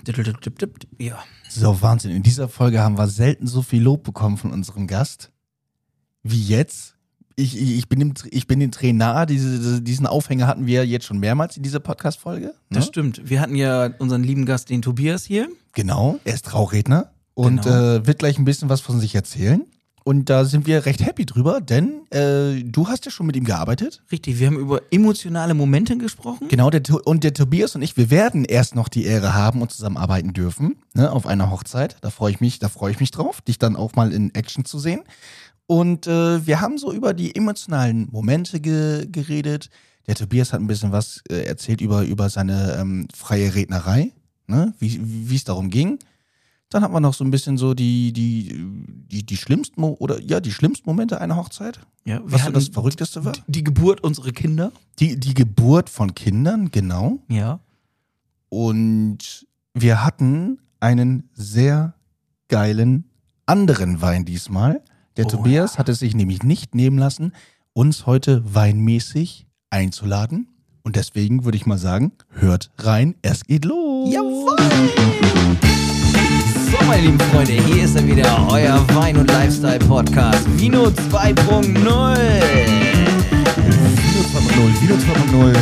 Ja. So, Wahnsinn. In dieser Folge haben wir selten so viel Lob bekommen von unserem Gast wie jetzt. Ich bin den Tränen nahe. Diesen Aufhänger hatten wir jetzt schon mehrmals in dieser Podcast-Folge. Ne? Das stimmt. Wir hatten ja unseren lieben Gast, den Tobias, hier. Genau, er ist Trauredner und Genau. wird gleich ein bisschen was von sich erzählen. Und da sind wir recht happy drüber, denn du hast ja schon mit ihm gearbeitet. Richtig, wir haben über emotionale Momente gesprochen. Genau, der Tobias und ich, wir werden erst noch die Ehre haben und zusammenarbeiten dürfen, ne, auf einer Hochzeit. Da freue ich mich drauf, dich dann auch mal in Action zu sehen. Und wir haben so über die emotionalen Momente geredet. Der Tobias hat ein bisschen was erzählt über seine freie Rednerei, ne, wie es darum ging. Dann hat man noch so ein bisschen so die schlimmsten Momente einer Hochzeit. Ja, Was so das Verrückteste war? Die Geburt unserer Kinder. Die Geburt von Kindern, genau. Ja. Und wir hatten einen sehr geilen anderen Wein diesmal. Der Tobias hat es sich nämlich nicht nehmen lassen, uns heute weinmäßig einzuladen. Und deswegen würde ich mal sagen, hört rein, es geht los. Jawohl! So, meine lieben Freunde, hier ist er wieder, euer Wein- und Lifestyle-Podcast Vino 2.0. Vino 2.0.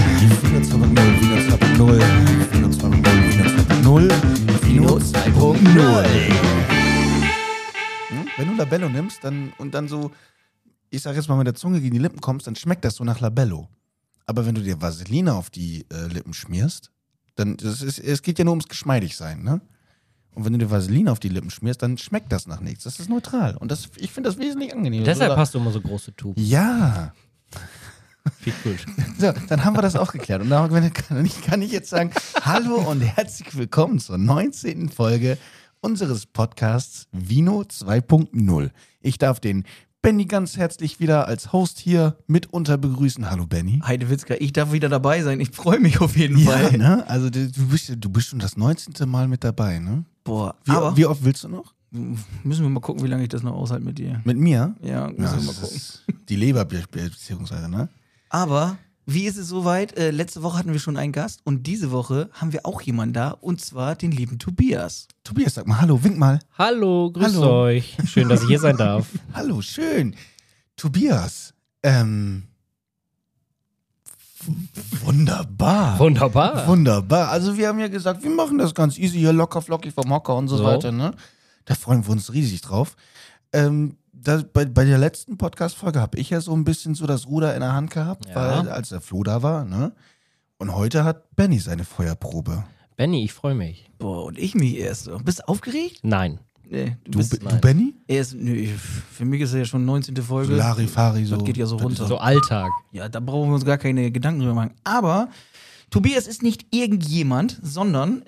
Wenn du Labello nimmst und dann so, ich sag jetzt mal mit der Zunge gegen die Lippen kommst, dann schmeckt das so nach Labello. Aber wenn du dir Vaseline auf die Lippen schmierst, dann, es geht ja nur ums Geschmeidigsein, ne? Und wenn du dir Vaseline auf die Lippen schmierst, dann schmeckt das nach nichts. Das ist neutral. Und ich finde das wesentlich angenehmer. Deshalb hast du immer so große Tuben. Ja. Viel cool. So, dann haben wir das auch geklärt. Und da kann ich jetzt sagen, hallo und herzlich willkommen zur 19. Folge unseres Podcasts Vino 2.0. Ich darf den Benny ganz herzlich wieder als Host hier mit unter begrüßen. Hallo Benny. Heidewitzka, ich darf wieder dabei sein. Ich freue mich auf jeden Fall. Ne? Also du bist schon das 19. Mal mit dabei, ne? Boah, Wie oft willst du noch? müssen wir mal gucken, wie lange ich das noch aushalte mit dir. Mit mir? Ja, müssen wir mal gucken. Die Leberbeziehungsweise, ne? Aber wie ist es soweit? Letzte Woche hatten wir schon einen Gast und diese Woche haben wir auch jemanden da und zwar den lieben Tobias. Tobias, sag mal hallo, wink mal. Hallo, grüßt Hallo. euch. Schön, dass ich hier sein darf. Hallo, schön. Tobias, wunderbar. Wunderbar. Also wir haben ja gesagt, wir machen das ganz easy hier, locker flockig vom Hocker und so weiter, ne? Da freuen wir uns riesig drauf. Bei der letzten Podcast-Folge habe ich ja so ein bisschen so das Ruder in der Hand gehabt, Ja. weil als der Flo da war, ne? Und heute hat Benny seine Feuerprobe. Benny, ich freue mich. Boah, und ich mich erst so. Bist du aufgeregt? Nein. Nee, Du nein. Benny? Für mich ist es ja schon 19. Folge. Larifari so. Das geht ja so runter. So Alltag. Ja, da brauchen wir uns gar keine Gedanken drüber machen. Aber Tobias ist nicht irgendjemand, sondern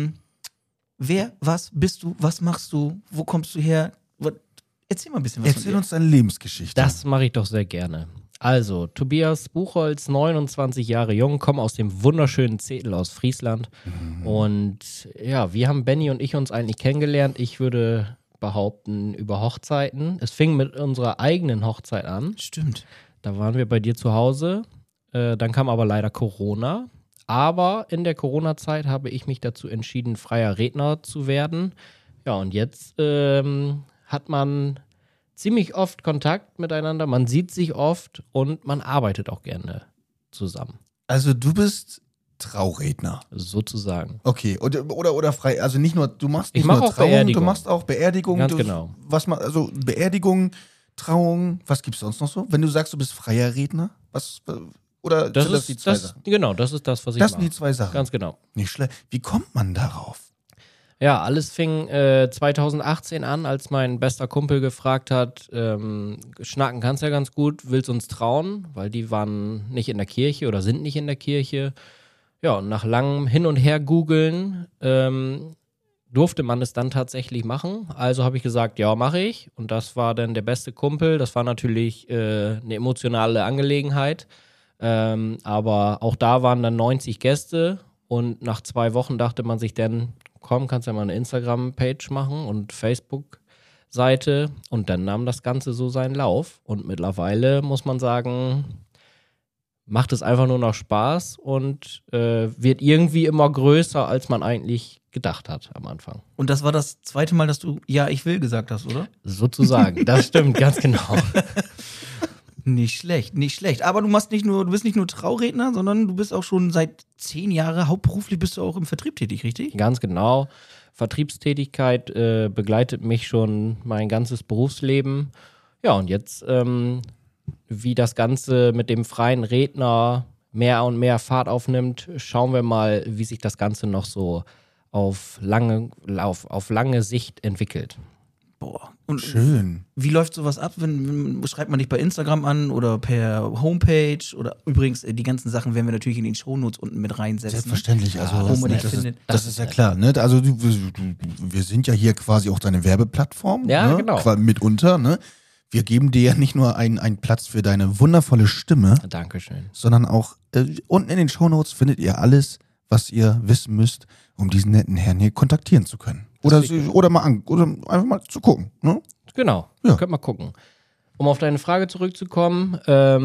wer, was bist du, was machst du, wo kommst du her? Erzähl mal ein bisschen was Erzähl von dir. uns deine Lebensgeschichte. Das mache ich doch sehr gerne. Also, Tobias Buchholz, 29 Jahre jung, komme aus dem wunderschönen Zetel aus Friesland. Und ja, wie haben Benny und ich uns eigentlich kennengelernt? Ich würde behaupten, über Hochzeiten. Es fing mit unserer eigenen Hochzeit an. Stimmt. Da waren wir bei dir zu Hause. Dann kam aber leider Corona. Aber in der Corona-Zeit habe ich mich dazu entschieden, freier Redner zu werden. Ja, und jetzt hat man ziemlich oft Kontakt miteinander. Man sieht sich oft und man arbeitet auch gerne zusammen. Also du bist Trauredner. Sozusagen. Okay, oder frei, also nicht nur, du machst Ich nicht mach nur auch Trauung, Beerdigung. du machst auch Beerdigung. Ganz genau. Also Beerdigung, Trauung, was gibt's sonst noch so? Wenn du sagst, du bist freier Redner, oder Das sind das ist die zwei Sachen? Genau, das ist das, was ich Das mache. sind die zwei Sachen. Ganz genau. Nicht schlecht. Wie kommt man darauf? Ja, alles fing 2018 an, als mein bester Kumpel gefragt hat, schnacken kannst ja ganz gut, willst uns trauen? Weil die waren nicht in der Kirche oder sind nicht in der Kirche. Ja, und nach langem Hin und Her googeln durfte man es dann tatsächlich machen. Also habe ich gesagt, ja, mache ich. Und das war dann der beste Kumpel. Das war natürlich eine emotionale Angelegenheit. Aber auch da waren dann 90 Gäste. Und nach 2 Wochen dachte man sich dann, komm, kannst ja mal eine Instagram-Page machen und Facebook-Seite. Und dann nahm das Ganze so seinen Lauf. Und mittlerweile muss man sagen, macht es einfach nur noch Spaß und wird irgendwie immer größer, als man eigentlich gedacht hat am Anfang. Und das war das zweite Mal, dass du Ja, ich will gesagt hast, oder? Sozusagen, das stimmt, ganz genau. Nicht schlecht, nicht schlecht. Aber du bist nicht nur Trauredner, sondern du bist auch schon seit 10 Jahren hauptberuflich bist du auch im Vertrieb tätig, richtig? Ganz genau. Vertriebstätigkeit begleitet mich schon mein ganzes Berufsleben. Ja, und jetzt, wie das Ganze mit dem freien Redner mehr und mehr Fahrt aufnimmt, schauen wir mal, wie sich das Ganze noch so auf lange Sicht entwickelt. Boah. Und Schön. wie läuft sowas ab? Schreibt man dich bei Instagram an oder per Homepage? Oder übrigens, die ganzen Sachen werden wir natürlich in den Shownotes unten mit reinsetzen. Selbstverständlich, also wo man dich das findet. ist ja klar, ne? Also wir sind ja hier quasi auch deine Werbeplattform, Ja, ne? genau. Mitunter, ne? Wir geben dir ja nicht nur einen Platz für deine wundervolle Stimme, Dankeschön. sondern auch unten in den Shownotes findet ihr alles, was ihr wissen müsst, um diesen netten Herrn hier kontaktieren zu können. Oder einfach mal zu gucken, ne? Genau, Ja. könnt mal gucken. Um auf deine Frage zurückzukommen,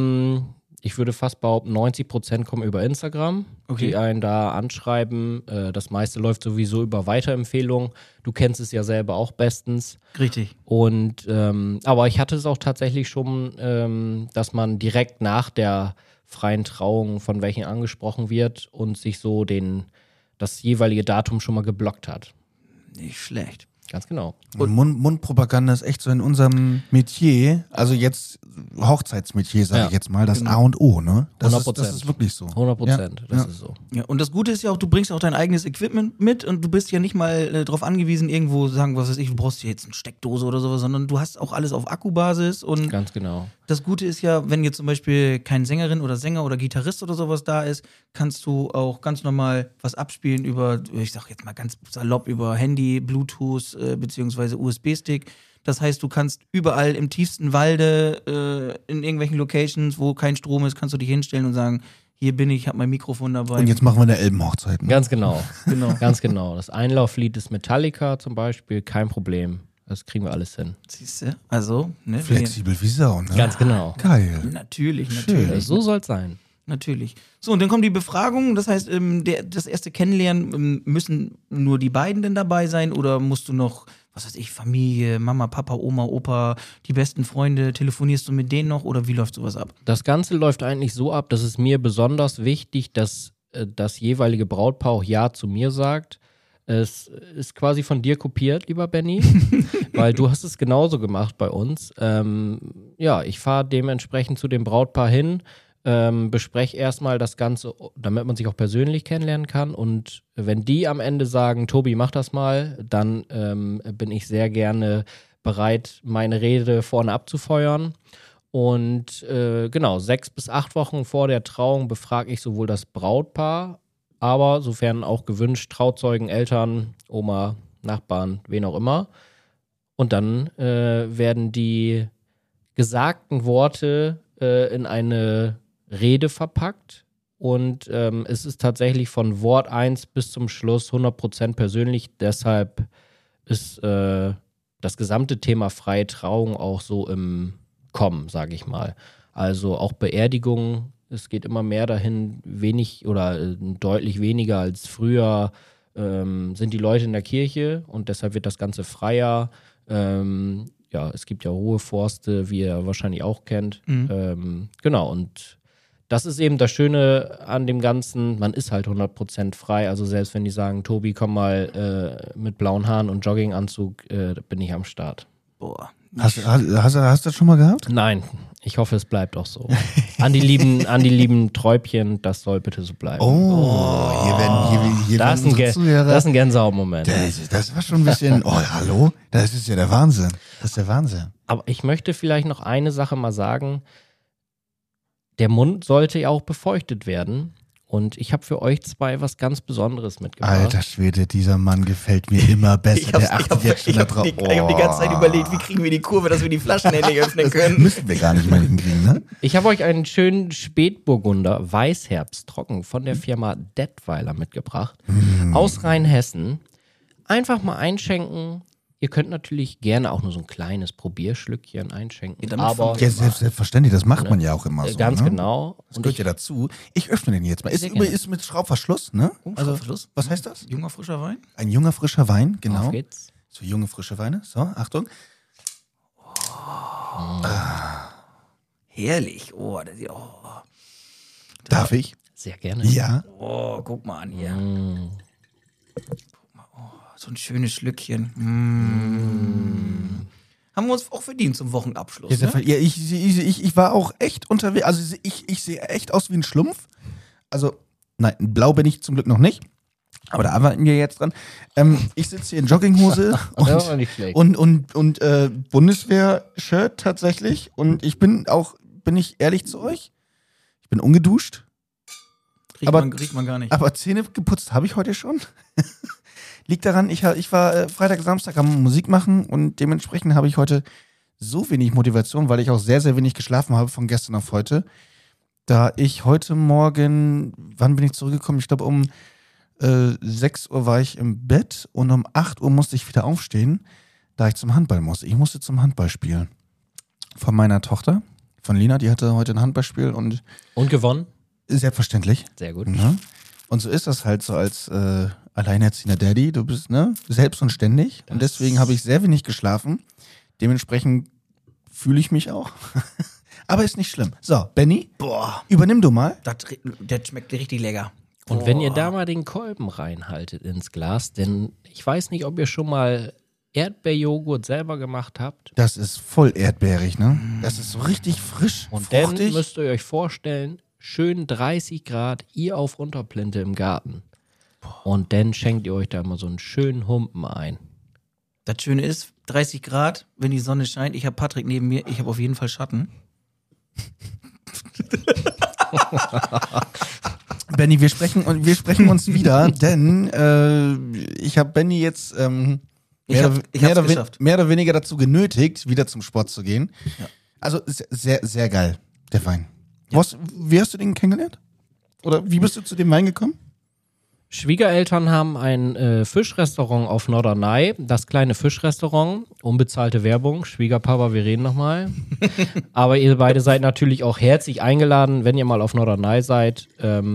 ich würde fast behaupten, 90% kommen über Instagram, Okay. die einen da anschreiben. Das meiste läuft sowieso über Weiterempfehlungen. Du kennst es ja selber auch bestens. Richtig. Und aber ich hatte es auch tatsächlich schon, dass man direkt nach der freien Trauung von welchen angesprochen wird und sich so das jeweilige Datum schon mal geblockt hat. Nicht schlecht. Ganz genau. Und Mundpropaganda ist echt so in unserem Metier, also jetzt Hochzeitsmetier, sage Ja, ich jetzt mal, das genau. A und O, ne? Das 100%. ist wirklich so. 100%, das Ja. ist so. Ja, und das Gute ist ja auch, du bringst auch dein eigenes Equipment mit und du bist ja nicht mal darauf angewiesen, irgendwo sagen, was weiß ich, du brauchst hier jetzt eine Steckdose oder sowas, sondern du hast auch alles auf Akkubasis und Ganz genau. das Gute ist ja, wenn jetzt zum Beispiel kein Sängerin oder Sänger oder Gitarrist oder sowas da ist, kannst du auch ganz normal was abspielen über, ich sag jetzt mal ganz salopp, über Handy, Bluetooth beziehungsweise USB-Stick. Das heißt, du kannst überall im tiefsten Walde, in irgendwelchen Locations, wo kein Strom ist, kannst du dich hinstellen und sagen, hier bin ich, hab mein Mikrofon dabei. Und jetzt machen wir eine Elbenhochzeit. Ne? Ganz genau. Genau. Ganz genau. Das Einlauflied ist Metallica zum Beispiel, kein Problem. Das kriegen wir alles hin. Siehst du? Also, ne? Flexibel wie Sau, ne? Ganz genau. Geil. Natürlich, Schön. natürlich. So soll es sein. Natürlich. So, und dann kommt die Befragung. Das heißt, das erste Kennenlernen, müssen nur die beiden denn dabei sein oder musst du noch, was weiß ich, Familie, Mama, Papa, Oma, Opa, die besten Freunde, telefonierst du mit denen noch oder wie läuft sowas ab? Das Ganze läuft eigentlich so ab, dass es mir besonders wichtig, dass das jeweilige Brautpaar auch Ja zu mir sagt. Es ist quasi von dir kopiert, lieber Benny, weil du hast es genauso gemacht bei uns. Ja, ich fahre dementsprechend zu dem Brautpaar hin, bespreche erstmal das Ganze, damit man sich auch persönlich kennenlernen kann. Und wenn die am Ende sagen, Tobi, mach das mal, dann bin ich sehr gerne bereit, meine Rede vorne abzufeuern. Und genau, 6 bis 8 Wochen vor der Trauung befrage ich sowohl das Brautpaar, aber sofern auch gewünscht, Trauzeugen, Eltern, Oma, Nachbarn, wen auch immer. Und dann werden die gesagten Worte in eine Rede verpackt. Und es ist tatsächlich von Wort 1 bis zum Schluss 100% persönlich. Deshalb ist das gesamte Thema freie Trauung auch so im Kommen, sage ich mal. Also auch Beerdigungen. Es geht immer mehr dahin, wenig oder deutlich weniger als früher sind die Leute in der Kirche und deshalb wird das Ganze freier. Ja, es gibt ja Ruheforste, wie ihr wahrscheinlich auch kennt. Genau, und das ist eben das Schöne an dem Ganzen, man ist halt 100% frei. Also selbst wenn die sagen, Tobi, komm mal mit blauen Haaren und Jogginganzug, bin ich am Start. Boah. Hast du das schon mal gehabt? Nein, ich hoffe, es bleibt auch so. An die lieben Träubchen, das soll bitte so bleiben. Oh, hier Das werden unsere ist Zuhörer. ein Gänsehautmoment. Das war schon ein bisschen, oh, hallo? Das ist ja der Wahnsinn. Das ist der Wahnsinn. Aber ich möchte vielleicht noch eine Sache mal sagen. Der Mund sollte ja auch befeuchtet werden. Und ich habe für euch zwei was ganz Besonderes mitgebracht. Alter Schwede, dieser Mann gefällt mir immer besser. Der achtet jetzt schon da drauf. Ich hab die ganze Zeit überlegt, wie kriegen wir die Kurve, dass wir die Flaschen endlich öffnen können. Müssten wir gar nicht mal hinkriegen, ne? Ich habe euch einen schönen Spätburgunder Weißherbsttrocken von der Firma Dettweiler mitgebracht. Aus Rheinhessen. Einfach mal einschenken. Ihr könnt natürlich gerne auch nur so ein kleines Probierschlückchen einschenken. Damit Aber Ja, selbstverständlich, das macht man ja auch immer so. ganz ne? genau. Das gehört ja dazu. Ich öffne den jetzt mal. Ist, Sehr gerne. ist mit Schraubverschluss, ne? Schraubverschluss. Was heißt das? Junger, frischer Wein? Ein junger, frischer Wein, genau. Auf geht's. So junge, frische Weine. So, Achtung. Herrlich. Oh, Darf ich? Sehr gerne. Ja. Oh, guck mal an hier. Mm. So ein schönes Schlückchen. Haben wir uns auch verdient zum Wochenabschluss. Ja, Ne? ja, ich war auch echt unterwegs. Also ich sehe echt aus wie ein Schlumpf. Also, nein, blau bin ich zum Glück noch nicht. Aber da arbeiten wir jetzt dran. Ich sitze hier in Jogginghose Das war nicht schlecht. und Bundeswehr-Shirt tatsächlich. Und ich bin ich ehrlich zu euch? Ich bin ungeduscht. Riecht man gar nicht. Aber Zähne geputzt habe ich heute schon. Liegt daran, ich war Freitag, Samstag am Musik machen und dementsprechend habe ich heute so wenig Motivation, weil ich auch sehr, sehr wenig geschlafen habe von gestern auf heute. Da ich heute Morgen, wann bin ich zurückgekommen? Ich glaube um 6 Uhr war ich im Bett und um 8 Uhr musste ich wieder aufstehen, da ich zum Handball musste. Ich musste zum Handball spielen. Von meiner Tochter, von Lina, die hatte heute ein Handballspiel und gewonnen? selbstverständlich. Sehr gut. Ne? Und so ist das halt so als alleinerziehender Daddy. Du bist selbst und ständig. Und deswegen habe ich sehr wenig geschlafen. Dementsprechend fühle ich mich auch. Aber ist nicht schlimm. So, Benny, übernimm du mal. Der schmeckt richtig lecker. Und wenn ihr da mal den Kolben reinhaltet ins Glas, denn ich weiß nicht, ob ihr schon mal Erdbeerjoghurt selber gemacht habt. Das ist voll erdbeerig, ne? Das ist so richtig frisch, Und dann fruchtig. müsst ihr euch vorstellen, schön 30 Grad, ihr auf Unterplinte im Garten. Und dann schenkt ihr euch da mal so einen schönen Humpen ein. Das Schöne ist, 30 Grad, wenn die Sonne scheint, ich habe Patrick neben mir, ich habe auf jeden Fall Schatten. Benny, wir sprechen uns wieder, denn ich habe Benny jetzt mehr oder weniger dazu genötigt, wieder zum Sport zu gehen. Ja. Also sehr, sehr geil, der Wein. Wie hast du den kennengelernt? Oder wie bist du zu dem Wein gekommen? Schwiegereltern haben ein Fischrestaurant auf Norderney, das kleine Fischrestaurant, unbezahlte Werbung, Schwiegerpapa, wir reden nochmal. Aber ihr beide seid natürlich auch herzlich eingeladen, wenn ihr mal auf Norderney seid,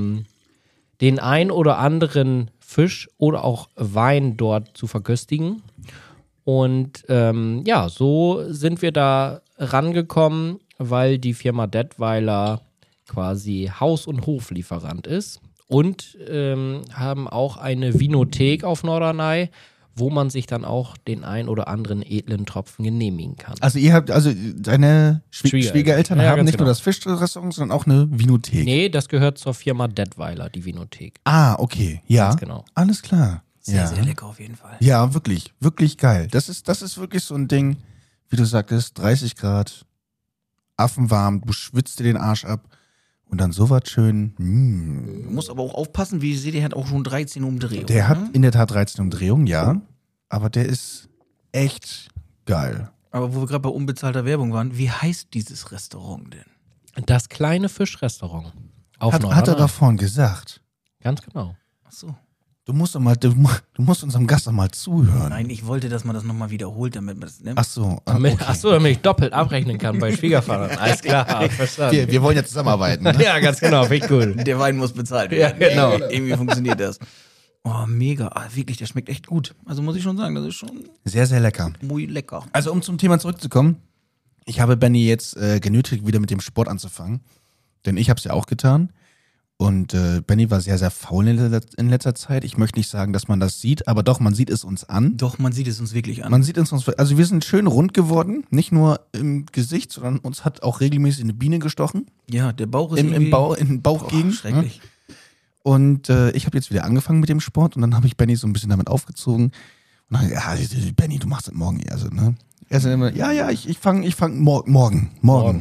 den ein oder anderen Fisch oder auch Wein dort zu verköstigen. Und so sind wir da rangekommen, weil die Firma Detweiler quasi Haus- und Hoflieferant ist. Und haben auch eine Vinothek auf Norderney, wo man sich dann auch den ein oder anderen edlen Tropfen genehmigen kann. Also deine Schwiegereltern Ja, haben ganz nicht nur genau. das Fischrestaurant, sondern auch eine Vinothek. Nee, das gehört zur Firma Detweiler, die Vinothek. Ah, okay. Ja, Ganz genau. alles klar. Sehr, ja. sehr lecker auf jeden Fall. Ja, wirklich, wirklich geil. Das ist wirklich so ein Ding, wie du sagtest, 30 Grad, affenwarm, du schwitzt dir den Arsch ab und dann sowas schön. Du musst aber auch aufpassen, wie ihr seht, der hat auch schon 13 Umdrehungen. Der hat ne? in der Tat 13 Umdrehungen, ja, aber der ist echt geil. Aber wo wir gerade bei unbezahlter Werbung waren, wie heißt dieses Restaurant denn? Das kleine Fischrestaurant auf Hat er Norderney. doch vorhin gesagt. Ganz genau. Ach so. Du musst unserem Gast doch mal zuhören. Nein, ich wollte, dass man das nochmal wiederholt, damit man das. Ne? Ach so. Damit ich doppelt abrechnen kann bei Schwiegervatern. Alles klar, hab ich verstanden. Wir wollen ja zusammenarbeiten. Ne? Ja, ganz genau, finde ich gut. Der Wein muss bezahlt Ja, werden. genau. Irgendwie funktioniert das. Oh, mega. Wirklich, der schmeckt echt gut. Also muss ich schon sagen, das ist schon Sehr, sehr lecker. muy lecker. Also um zum Thema zurückzukommen, ich habe Benny jetzt genötigt, wieder mit dem Sport anzufangen. Denn ich habe es ja auch getan. Und Benny war sehr, sehr faul in letzter Zeit. Ich möchte nicht sagen, dass man das sieht, aber doch, man sieht es uns an. Doch, man sieht es uns wirklich an. Man sieht es uns, also wir sind schön rund geworden, nicht nur im Gesicht, sondern uns hat auch regelmäßig eine Biene gestochen. Ja, der Bauch ist In irgendwie... den Bauchgegend. schrecklich. Und ich habe jetzt wieder angefangen mit dem Sport und dann habe ich Benny so ein bisschen damit aufgezogen. Und dann, ja, Benny, du machst das morgen. Also, ne? Er sagt immer, ja, ich fang morgen.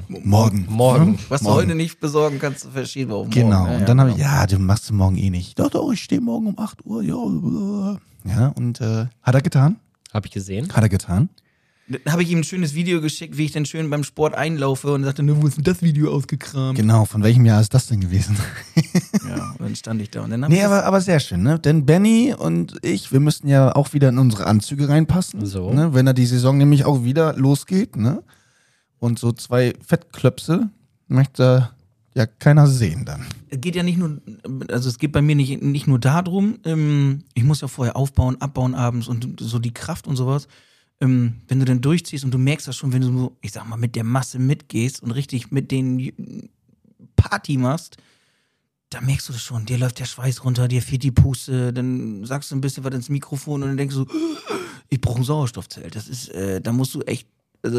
Was du heute nicht besorgen kannst, du verschieben auf morgen. Genau, Ja, und dann habe ich, genau. ja, du machst du morgen eh nicht. Doch, ich stehe morgen um 8 Uhr, ja. Ja, und hat er getan? Hab ich gesehen. Hat er getan? Dann habe ich ihm ein schönes Video geschickt, wie ich dann schön beim Sport einlaufe und er sagte, ne, wo ist denn das Video ausgekramt? Genau, von welchem Jahr ist das denn gewesen? Ja, Ja, und dann stand ich da. Und dann hab Nee, ich das- aber sehr schön, ne? Denn Benny und ich, wir müssten ja auch wieder in unsere Anzüge reinpassen. So. Ne? Wenn da die Saison nämlich auch wieder losgeht, ne? Und so 2 Fettklöpse möchte ja keiner sehen dann. Es geht ja nicht nur, also es geht bei mir nicht nur darum, ich muss ja vorher aufbauen, abbauen abends und so die Kraft und sowas. Wenn du dann durchziehst und du merkst das schon, wenn du so, ich sag mal, mit der Masse mitgehst und richtig mit den Party machst, da merkst du das schon. Dir läuft der Schweiß runter, dir fehlt die Puste, dann sagst du ein bisschen was ins Mikrofon und dann denkst du, ich brauche ein Sauerstoffzelt. Das ist, da musst du echt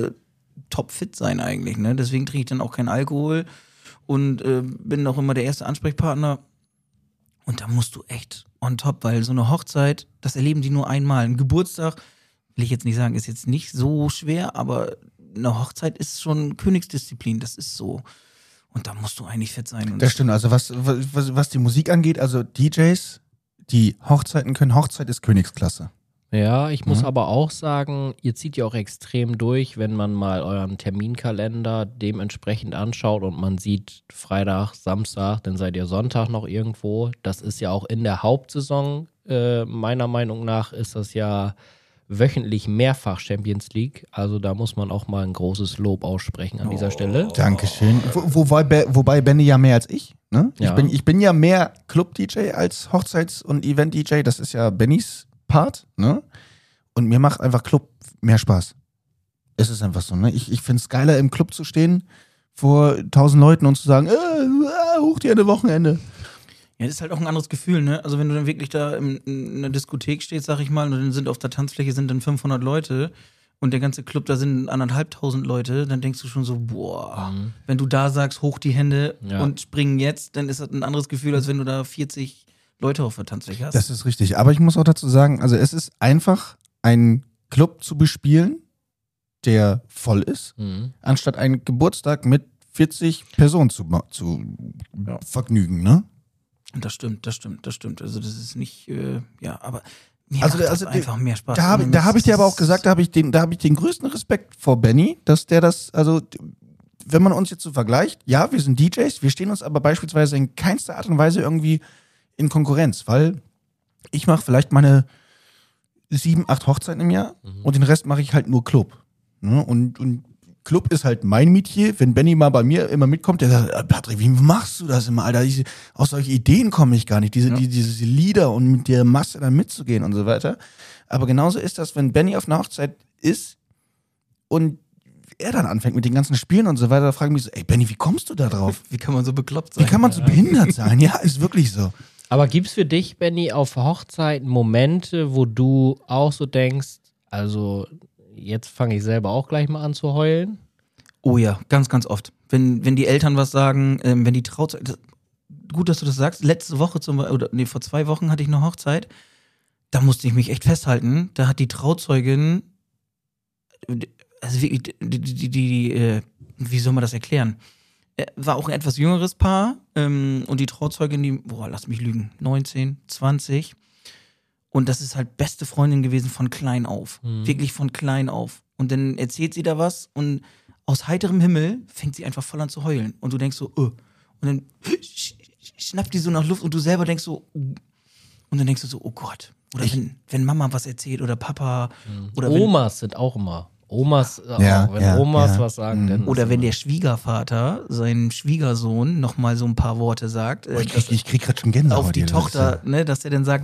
topfit sein eigentlich, ne? Deswegen trinke ich dann auch keinen Alkohol und bin auch immer der erste Ansprechpartner. Und da musst du echt on top, weil so eine Hochzeit, das erleben die nur einmal. Ein Geburtstag, will ich jetzt nicht sagen, ist jetzt nicht so schwer, aber eine Hochzeit ist schon Königsdisziplin, das ist so. Und da musst du eigentlich fit sein. Und Das stimmt, also was die Musik angeht, also DJs, die Hochzeiten können, Hochzeit ist Königsklasse. Ja, ich muss aber auch sagen, ihr zieht ja auch extrem durch, wenn man mal euren Terminkalender dementsprechend anschaut und man sieht Freitag, Samstag, dann seid ihr Sonntag noch irgendwo. Das ist ja auch in der Hauptsaison, meiner Meinung nach, ist das ja wöchentlich mehrfach Champions League. Also da muss man auch mal ein großes Lob aussprechen an dieser Stelle. Dankeschön. Wobei Benny ja mehr als ich. Ne? Ja. Ich bin ja mehr Club-DJ als Hochzeits- und Event-DJ. Das ist ja Bennys Part. Ne? Und mir macht einfach Club mehr Spaß. Es ist einfach so. Ne? Ich finde es geiler, im Club zu stehen vor 1000 Leuten und zu sagen, hoch die Ende Wochenende. ja, das ist halt auch ein anderes Gefühl, ne? Also wenn du dann wirklich da in einer Diskothek stehst, sag ich mal, und dann sind auf der Tanzfläche sind dann 500 Leute und der ganze Club, da sind 1.500 Leute, dann denkst du schon so, boah, wenn du da sagst, hoch die Hände Ja. und springen jetzt, dann ist das ein anderes Gefühl, als wenn du da 40 Leute auf der Tanzfläche hast. Das ist richtig. Aber ich muss auch dazu sagen, also es ist einfach, einen Club zu bespielen, der voll ist, anstatt einen Geburtstag mit 40 Personen zu vergnügen, ne? Das stimmt. Also das ist nicht, ja, aber mir Also- macht das also einfach mehr Spaß. Da habe ich dir aber auch gesagt, da habe ich den größten Respekt vor Benny, dass der das, also wenn man uns jetzt so vergleicht, ja, wir sind DJs, wir stehen uns aber beispielsweise in keinster Art und Weise irgendwie in Konkurrenz, weil ich mache vielleicht meine 7, 8 Hochzeiten im Jahr und den Rest mache ich halt nur Club. Ne? Und Club ist halt mein Metier. Wenn Benny mal bei mir immer mitkommt, der sagt, Patrick, wie machst du das immer, Alter? Aus solchen Ideen komme ich gar nicht, diese Lieder und mit der Masse dann mitzugehen und so weiter. Aber genauso ist das, wenn Benny auf einer Hochzeit ist und er dann anfängt mit den ganzen Spielen und so weiter, da frage ich mich so, ey Benny, wie kommst du da drauf? Wie kann man so bekloppt Wie sein? kann man so behindert sein? Ja, ist wirklich so. Aber gibt's für dich, Benny, auf Hochzeiten Momente, wo du auch so denkst, also jetzt fange ich selber auch gleich mal an zu heulen? Oh ja, ganz, ganz oft. Wenn die Eltern was sagen, wenn die Trauzeugen, gut, dass du das sagst, letzte Woche vor 2 Wochen hatte ich eine Hochzeit, da musste ich mich echt festhalten, da hat die Trauzeugin, also wirklich, wie soll man das erklären? War auch ein etwas jüngeres Paar und die Trauzeugin, die, lass mich lügen, 19, 20 und das ist halt beste Freundin gewesen von klein auf, wirklich von klein auf und dann erzählt sie da was und aus heiterem Himmel fängt sie einfach voll an zu heulen und du denkst so, und dann schnappt die so nach Luft und du selber denkst so, und dann denkst du so, oh Gott, oder wenn Mama was erzählt oder Papa oder wenn Omas sind auch immer. Omas, Ja, wenn ja, Omas ja. was sagen, dann. Oder ist wenn immer- der Schwiegervater seinen Schwiegersohn nochmal so ein paar Worte sagt, Ich krieg gerade schon Gänsehaut. auf die hier, Tochter, ne, dass der dann sagt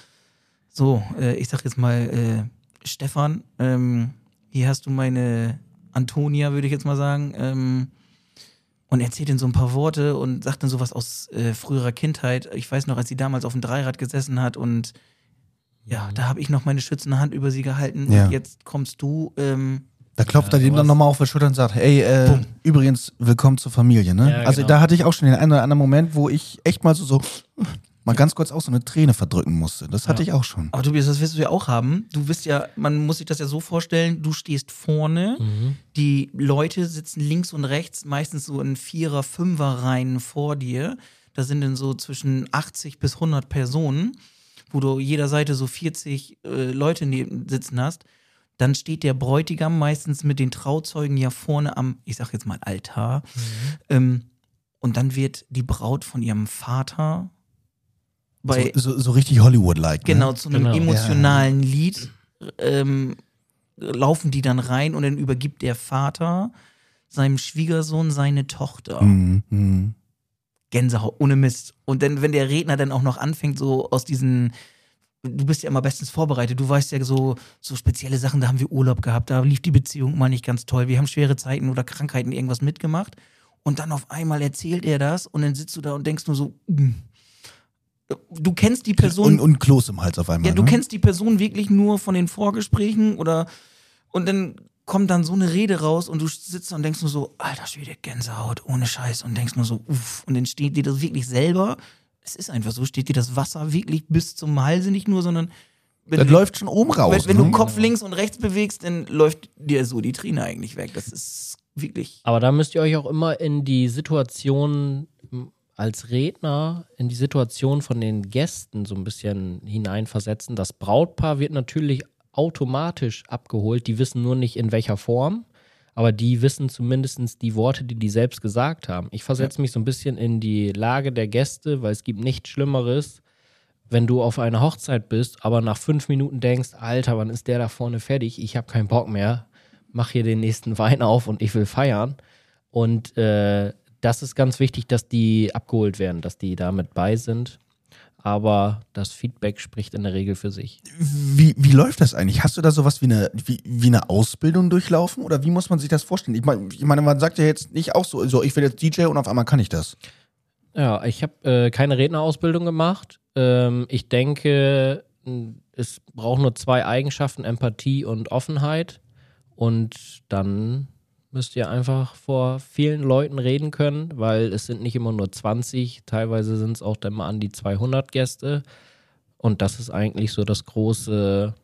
ich sag jetzt mal, Stefan, hier hast du meine Antonia, würde ich jetzt mal sagen, und erzählt dann so ein paar Worte und sagt dann sowas aus früherer Kindheit. Ich weiß noch, als sie damals auf dem Dreirad gesessen hat und ja, da habe ich noch meine schützende Hand über sie gehalten Ja. und jetzt kommst du, Da klopft er dem dann nochmal auf die Schulter und sagt, ey, übrigens, willkommen zur Familie, ne? Ja, Also genau. da hatte ich auch schon den einen oder anderen Moment, wo ich echt mal so mal ganz kurz auch so eine Träne verdrücken musste. Das hatte ich auch schon. aber Tobias, das wirst du ja auch haben. Du bist ja, man muss sich das ja so vorstellen, du stehst vorne, die Leute sitzen links und rechts, meistens so in 4er-, 5er-Reihen vor dir. Da sind dann so zwischen 80 bis 100 Personen, wo du jeder Seite so 40 Leute neben sitzen hast. Dann steht der Bräutigam meistens mit den Trauzeugen ja vorne am, ich sag jetzt mal Altar. Und dann wird die Braut von ihrem Vater bei So richtig Hollywood-like. genau Ne? zu einem Genau. emotionalen Lied laufen die dann rein und dann übergibt der Vater seinem Schwiegersohn seine Tochter. Mhm. Gänsehaut, ohne Mist. Und dann, wenn der Redner dann auch noch anfängt, so aus diesen, du bist ja immer bestens vorbereitet, du weißt ja so spezielle Sachen, da haben wir Urlaub gehabt, da lief die Beziehung mal nicht ganz toll, wir haben schwere Zeiten oder Krankheiten irgendwas mitgemacht und dann auf einmal erzählt er das und dann sitzt du da und denkst nur so, du kennst die Person, Und Kloß im Hals auf einmal. ja, du ne? kennst die Person wirklich nur von den Vorgesprächen oder und dann kommt dann so eine Rede raus und du sitzt da und denkst nur so, alter Schwede, Gänsehaut, ohne Scheiß und denkst nur so, uff, und dann steht dir das wirklich selber, es ist einfach so, steht dir das Wasser wirklich bis zum Halse nicht nur, sondern wenn Das du, läuft schon oben raus. wenn du ne? den Kopf links und rechts bewegst, dann läuft dir so die Träne eigentlich weg. Das ist wirklich, Aber da müsst ihr euch auch immer in die Situation als Redner, in die Situation von den Gästen so ein bisschen hineinversetzen. Das Brautpaar wird natürlich automatisch abgeholt. Die wissen nur nicht in welcher Form, aber die wissen zumindest die Worte, die selbst gesagt haben. Ich versetze mich so ein bisschen in die Lage der Gäste, weil es gibt nichts Schlimmeres, wenn du auf einer Hochzeit bist, aber nach 5 Minuten denkst, Alter, wann ist der da vorne fertig? Ich habe keinen Bock mehr. Mach hier den nächsten Wein auf und ich will feiern. Und das ist ganz wichtig, dass die abgeholt werden, dass die da mit bei sind. Aber das Feedback spricht in der Regel für sich. Wie läuft das eigentlich? Hast du da sowas wie eine Ausbildung durchlaufen? Oder wie muss man sich das vorstellen? Ich meine, man sagt ja jetzt nicht auch so, ich werde jetzt DJ und auf einmal kann ich das. Ja, ich habe keine Rednerausbildung gemacht. Ich denke, es braucht nur 2 Eigenschaften, Empathie und Offenheit. Und dann müsst ihr einfach vor vielen Leuten reden können, weil es sind nicht immer nur 20, teilweise sind es auch dann mal an die 200 Gäste. Und das ist eigentlich so das Große,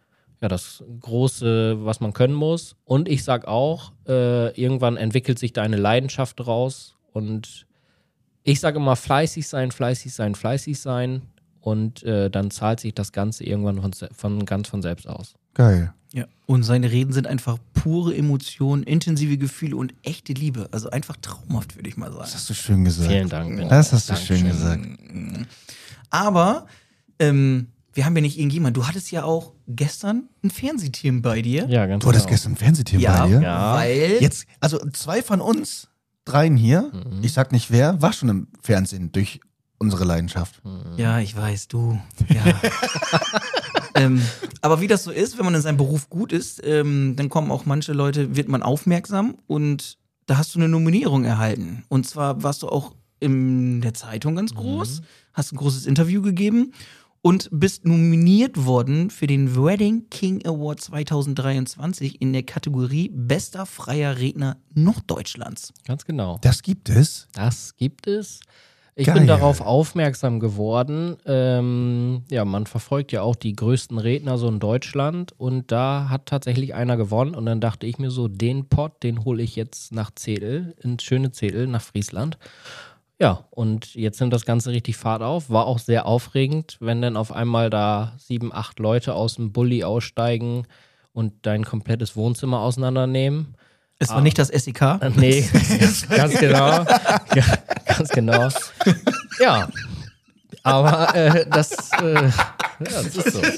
was man können muss. Und ich sag auch, irgendwann entwickelt sich da eine Leidenschaft draus. Und ich sage immer, fleißig sein, fleißig sein, fleißig sein. Und dann zahlt sich das Ganze irgendwann ganz von selbst aus. Geil. ja. Und seine Reden sind einfach pure Emotionen, intensive Gefühle und echte Liebe. Also einfach traumhaft, würde ich mal sagen. Das hast du schön gesagt. Vielen Dank. Ben. Das hast du schön gesagt. Aber wir haben ja nicht irgendjemand. Du hattest ja auch gestern ein Fernsehteam bei dir. Ja, ganz Du hattest genau. gestern ein Fernsehteam Ja, bei dir? ja. weil Jetzt, also 2 von uns, 3 hier, ich sag nicht wer, war schon im Fernsehen durch unsere Leidenschaft. ja, ich weiß, du. Ja. Aber wie das so ist, wenn man in seinem Beruf gut ist, dann kommen auch manche Leute, wird man aufmerksam und da hast du eine Nominierung erhalten. Und zwar warst du auch in der Zeitung ganz groß, hast ein großes Interview gegeben und bist nominiert worden für den Wedding King Award 2023 in der Kategorie Bester freier Redner Norddeutschlands. Ganz genau. Das gibt es. Das gibt es. Ich Geil. bin darauf aufmerksam geworden. Ja, man verfolgt ja auch die größten Redner so in Deutschland und da hat tatsächlich einer gewonnen und dann dachte ich mir so, den Pott, den hole ich jetzt nach Zedel, ins schöne Zedel, nach Friesland. Ja, und jetzt nimmt das Ganze richtig Fahrt auf. War auch sehr aufregend, wenn dann auf einmal da 7, 8 Leute aus dem Bulli aussteigen und dein komplettes Wohnzimmer auseinandernehmen. Es war nicht das SEK. Nee, ganz genau. Ja, ganz genau. Ja, aber das ist so.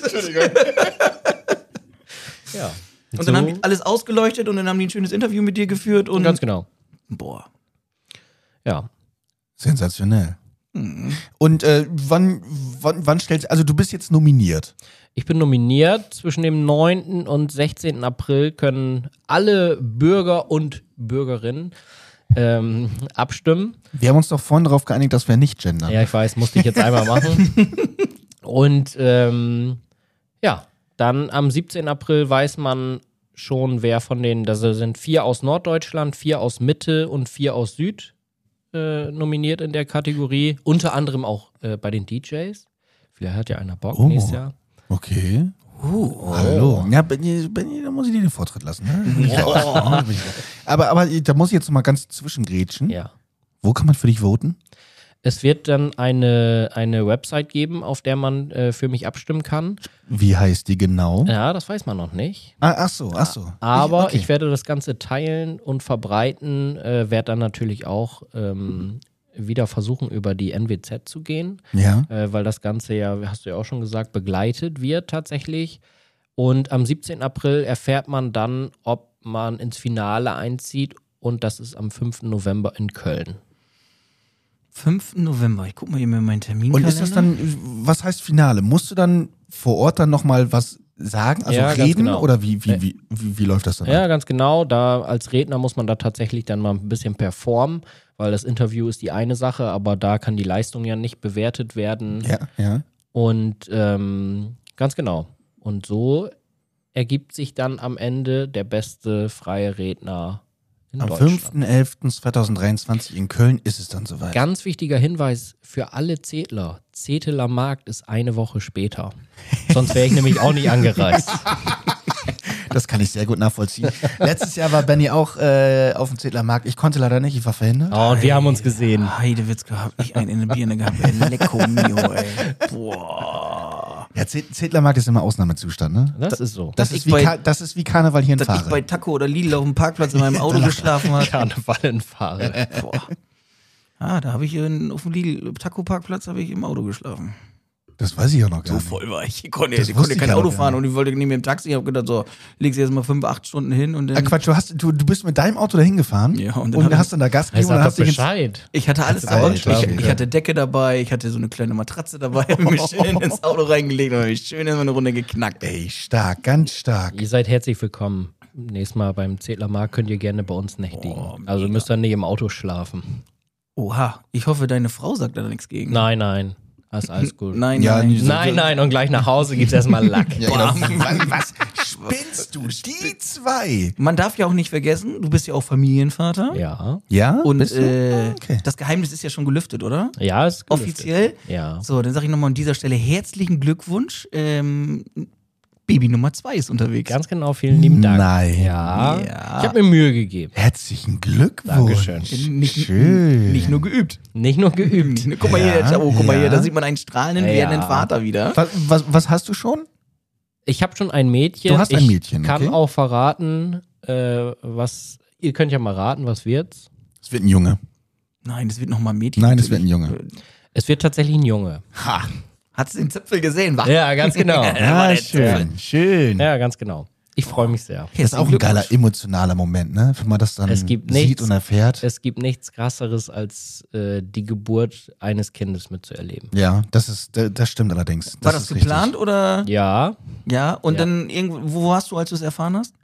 Ja. Und dann haben die alles ausgeleuchtet und dann haben die ein schönes Interview mit dir geführt und Ganz genau. boah. Ja. Sensationell. Und wann stellst also du bist jetzt nominiert? Ich bin nominiert. Zwischen dem 9. und 16. April können alle Bürger und Bürgerinnen abstimmen. Wir haben uns doch vorhin darauf geeinigt, dass wir nicht gendern. Ja, ich weiß, musste ich jetzt einmal machen. Und ja, dann am 17. April weiß man schon, wer von denen, das sind 4 aus Norddeutschland, 4 aus Mitte und 4 aus Süd nominiert in der Kategorie. Unter anderem auch bei den DJs. Vielleicht hat ja einer Bock nächstes Jahr. Okay. Hallo. Ja, Benni, da muss ich dir den Vortritt lassen. Ne? Aber da muss ich jetzt noch mal ganz zwischengrätschen. Ja. Wo kann man für dich voten? Es wird dann eine Website geben, auf der man für mich abstimmen kann. Wie heißt die genau? Ja, das weiß man noch nicht. Ach so. Aber Okay. ich werde das Ganze teilen und verbreiten, werde dann natürlich auch wieder versuchen, über die NWZ zu gehen, Ja. weil das Ganze ja, hast du ja auch schon gesagt, begleitet wird tatsächlich. Und am 17. April erfährt man dann, ob man ins Finale einzieht und das ist am 5. November in Köln. 5. November. Ich guck mal hier mal meinen Termin. Und ist das dann, was heißt Finale? Musst du dann vor Ort dann nochmal was sagen, also Ja, ganz reden? genau. Oder wie läuft das dann? Ja, ganz genau. Da als Redner muss man da tatsächlich dann mal ein bisschen performen, weil das Interview ist die eine Sache, aber da kann die Leistung ja nicht bewertet werden. Ja. Und ganz genau. Und so ergibt sich dann am Ende der beste freie Redner in Am Deutschland. 5.11.2023 in Köln ist es dann soweit. Ganz wichtiger Hinweis für alle Zetler. Zeteler Markt ist eine Woche später. Sonst wäre ich nämlich auch nicht angereist. Das kann ich sehr gut nachvollziehen. Letztes Jahr war Benny auch auf dem Zedler Markt. Ich konnte leider nicht, ich war verhindert. Oh, und wir haben uns gesehen. Heidewitzka, hab ich einen in der Birne gehabt, ey. Lecco mio, ey. Boah. Ja, Zedler Markt ist immer Ausnahmezustand, ne? Das ist so. Das Dass ist, ich bei- das ist wie Karneval hier in Dass ich Fahre. bei Taco oder Lidl auf dem Parkplatz in meinem Auto geschlafen habe. Karnevalenfahrer. Boah. Ah, da habe ich auf dem Lidl-Taco-Parkplatz habe ich im Auto geschlafen. Das weiß ich auch noch gar So nicht. voll war ich. Ich konnte Das wusste ich kein ja Auto noch fahren gar und ich wollte neben dem Taxi. Ich habe gedacht, so, legst du jetzt mal 5, 8 Stunden hin und dann. Quatsch, du bist mit deinem Auto dahin gefahren Ja, und, und dann hast dann da Gas gegeben Sag und doch hast dich ins... Bescheid. Ich hatte alles Hast du dabei. schlafen Ich hatte Decke dabei, ich hatte so eine kleine Matratze dabei, hab mich schön ins Auto reingelegt und hab mich schön in so eine Runde geknackt. Ey, stark, ganz stark. Ihr seid herzlich willkommen. Nächstes Mal beim Zedler Markt könnt ihr gerne bei uns nächtigen. Oh, Also mega. müsst ihr nicht im Auto schlafen. Oha, ich hoffe, deine Frau sagt da nichts gegen. Nein. Das ist alles gut. Nein, Ja, nein. nie so- Nein. Und gleich nach Hause gibt's erstmal Lack. Ja, genau. Was spinnst du? Die zwei. Man darf ja auch nicht vergessen, du bist ja auch Familienvater. Ja. Ja? Und Bist du? Okay. das Geheimnis ist ja schon gelüftet, oder? Ja, ist gelüftet. Offiziell. Ja. So, dann sage ich nochmal an dieser Stelle herzlichen Glückwunsch. Baby Nummer 2 ist unterwegs. Ganz genau, vielen lieben Dank. Nein. Ja. Ja. Ich habe mir Mühe gegeben. Herzlichen Glückwunsch. Dankeschön. Schön. Nicht nur geübt. Nicht nur geübt. Guck mal hier, Ja, guck mal ja. hier, da sieht man einen strahlenden, Ja. werdenden Vater wieder. Was hast du schon? Ich habe schon ein Mädchen. Du hast ein Mädchen, Ich kann okay. auch verraten, was. Ihr könnt ja mal raten, was wird's? Es wird ein Junge. Nein, das wird nochmal ein Mädchen. Nein, es wird ein Junge. Es wird tatsächlich ein Junge. Ha. Hast du den Zipfel gesehen? Wa? Ja, ganz genau. Ja, schön. Ja, ganz genau. Ich freue mich sehr. Das ist auch ein geiler emotionaler Moment, ne? Wenn man das dann Es gibt sieht nichts. und erfährt. Es gibt nichts krasseres, als die Geburt eines Kindes mitzuerleben. Ja, das stimmt allerdings. War das ist geplant richtig. oder? Ja, Ja, und Ja. dann irgendwo, wo warst du, als du es erfahren hast?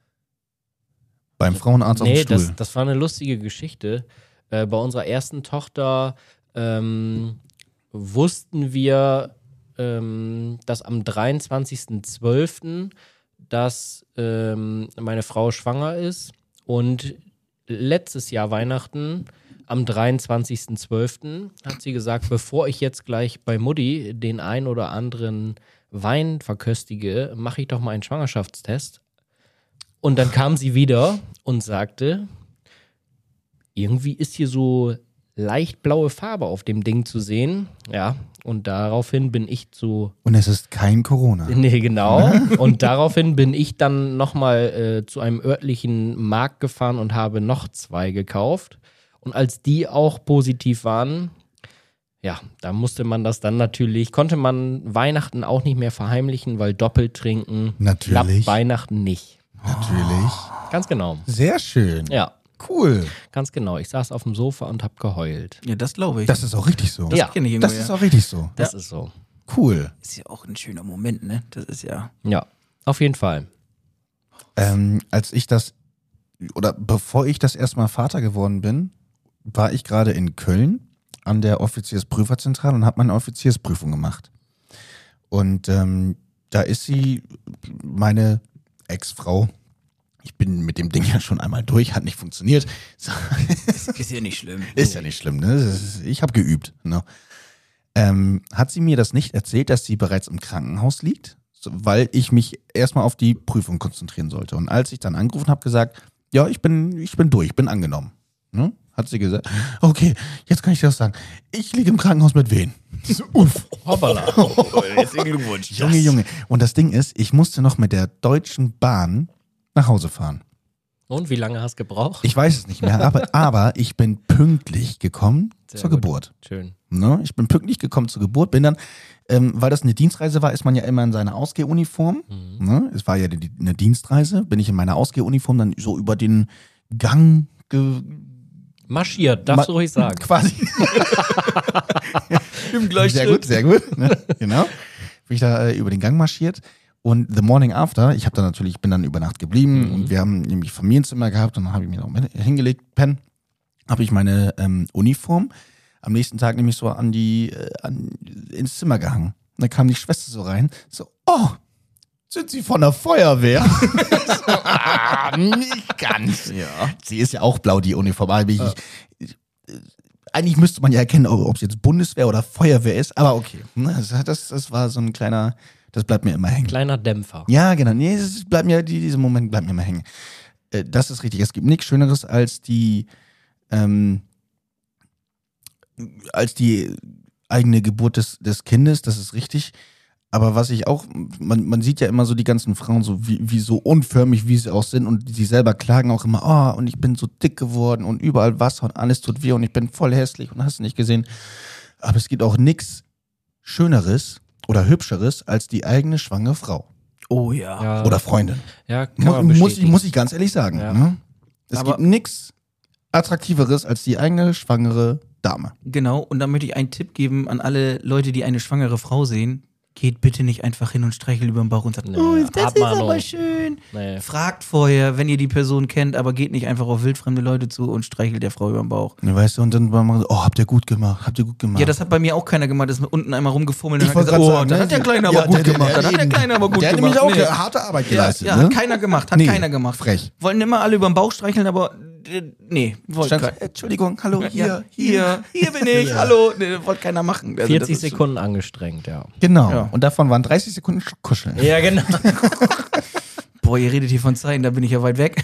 Beim Frauenarzt auf nee, dem Stuhl. das war eine lustige Geschichte. Bei unserer ersten Tochter wussten wir, dass am 23.12., dass meine Frau schwanger ist und letztes Jahr Weihnachten am 23.12. hat sie gesagt, bevor ich jetzt gleich bei Mutti den ein oder anderen Wein verköstige, mache ich doch mal einen Schwangerschaftstest. Und dann kam sie wieder und sagte, irgendwie ist hier so leicht blaue Farbe auf dem Ding zu sehen. Ja, und daraufhin bin ich zu... Und es ist kein Corona. Nee, genau. Und daraufhin bin ich dann nochmal zu einem örtlichen Markt gefahren und habe noch 2 gekauft. Und als die auch positiv waren, ja, da musste man das dann natürlich, konnte man Weihnachten auch nicht mehr verheimlichen, weil doppelt trinken Natürlich. klappt Weihnachten nicht. Natürlich. Ganz genau. Sehr schön. Ja, Cool. ganz genau. Ich saß auf dem Sofa und habe geheult. Ja, das glaube ich. Das ist auch richtig so. Ja, kenn ich irgendwo, Das ist auch richtig so. das ist so. Cool. ist ja auch ein schöner Moment, ne? Das ist ja. Ja, auf jeden Fall. Als ich bevor ich das erste Mal Vater geworden bin, war ich gerade in Köln an der Offiziersprüferzentrale und habe meine Offiziersprüfung gemacht. Und da ist sie, meine Ex-Frau. Ich bin mit dem Ding ja schon einmal durch, hat nicht funktioniert. So, Ist ja nicht schlimm. ist ja nicht schlimm, ne? Ich habe geübt. Ne? Hat sie mir das nicht erzählt, dass sie bereits im Krankenhaus liegt, weil ich mich erstmal auf die Prüfung konzentrieren sollte. Und als ich dann angerufen habe, gesagt, ja, ich bin durch, ich bin angenommen. Ne? Hat sie gesagt, okay, jetzt kann ich dir das sagen. Ich liege im Krankenhaus mit wen? Uff. Hoppala. Herzlichen Glückwunsch. Junge. Und das Ding ist, ich musste noch mit der Deutschen Bahn nach Hause fahren. Und wie lange hast du gebraucht? Ich weiß es nicht mehr, aber ich bin pünktlich gekommen zur gut. Geburt. Schön. Ne? Ich bin pünktlich gekommen zur Geburt, bin dann, weil das eine Dienstreise war, ist man ja immer in seiner Ausgehuniform. Ne? Es war ja eine Dienstreise, bin ich in meiner Ausgehuniform dann so über den Gang Marschiert, darfst du ruhig sagen. Quasi. Im Gleichschritt. Sehr gut. Ne? Genau. Bin ich da über den Gang marschiert. Und the morning after, ich bin dann über Nacht geblieben und wir haben nämlich Familienzimmer gehabt und dann habe ich mich noch hingelegt, pennen, habe ich meine Uniform am nächsten Tag nämlich so ins Zimmer gehangen. Und dann kam die Schwester so rein, so, oh, sind Sie von der Feuerwehr? Nicht ganz. Ja. Sie ist ja auch blau, die Uniform. Aber eigentlich müsste man ja erkennen, ob es jetzt Bundeswehr oder Feuerwehr ist, aber okay. Das war so ein kleiner, das bleibt mir immer hängen. Kleiner Dämpfer. Ja, genau. Nee, dieser Moment bleibt mir immer hängen. Das ist richtig. Es gibt nichts Schöneres als die eigene Geburt des Kindes, das ist richtig. Aber was ich auch, man sieht ja immer so die ganzen Frauen so, wie so unförmig, wie sie auch sind und sie selber klagen auch immer, oh, und ich bin so dick geworden und überall Wasser und alles tut weh und ich bin voll hässlich und hast du nicht gesehen. Aber es gibt auch nichts Schöneres oder Hübscheres als die eigene schwangere Frau. Oh ja. Ja. Oder Freundin. Ja, kann man bestätigen. Muss ich ganz ehrlich sagen. Ja. Ne? Es Aber- gibt nichts Attraktiveres als die eigene schwangere Dame. Genau, und da möchte ich einen Tipp geben an alle Leute, die eine schwangere Frau sehen. Geht bitte nicht einfach hin und streichelt über den Bauch und sagt, Nee, oh, das Abmahnung. ist aber schön. Nee. Fragt vorher, wenn ihr die Person kennt, aber geht nicht einfach auf wildfremde Leute zu und streichelt der Frau über den Bauch. Ne, weißt du, und dann war man so, oh, habt ihr gut gemacht. Ja, das hat bei mir auch keiner gemacht, das ist unten einmal rumgefummelt und Ich hat wollte gesagt, grad oh, sagen, das ne? hat der Kleine Ja, aber gut der gemacht. Das hat der Kleine aber gut der hat gemacht. nämlich auch Nee. harte Arbeit Ja, geleistet. ja, ne? hat keiner gemacht, hat Nee, keiner gemacht. frech. Wollten immer alle über den Bauch streicheln, aber nee, wollte Stand, keiner. Entschuldigung, hallo, Hier bin ich, Ja. hallo. Nee, wollte keiner machen. Also, 40 das ist- Sekunden angestrengt, ja. Genau. Ja. Und davon waren 30 Sekunden kuscheln. Ja, genau. Boah, ihr redet hier von Zeiten, da bin ich ja weit weg.